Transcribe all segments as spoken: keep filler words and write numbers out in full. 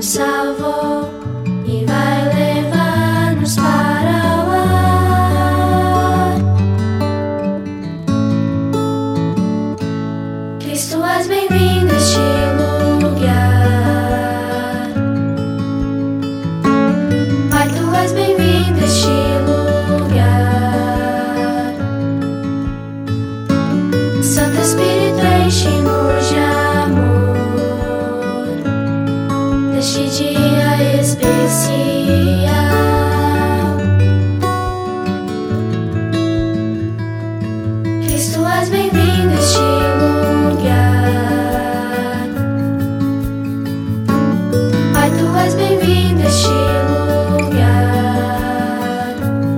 nos salvou e vai levar-nos para o ar. Cristo, és bem-vindo a este lugar. Pai, tu és bem-vindo a este lugar. Santo Espírito, enche-nos de amor neste dia especial. Cristo, és bem-vindo a este lugar. Pai, tu és bem-vindo a este lugar.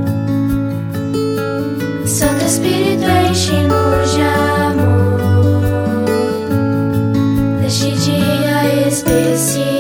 Santo Espírito, enche-nos de amor neste dia especial.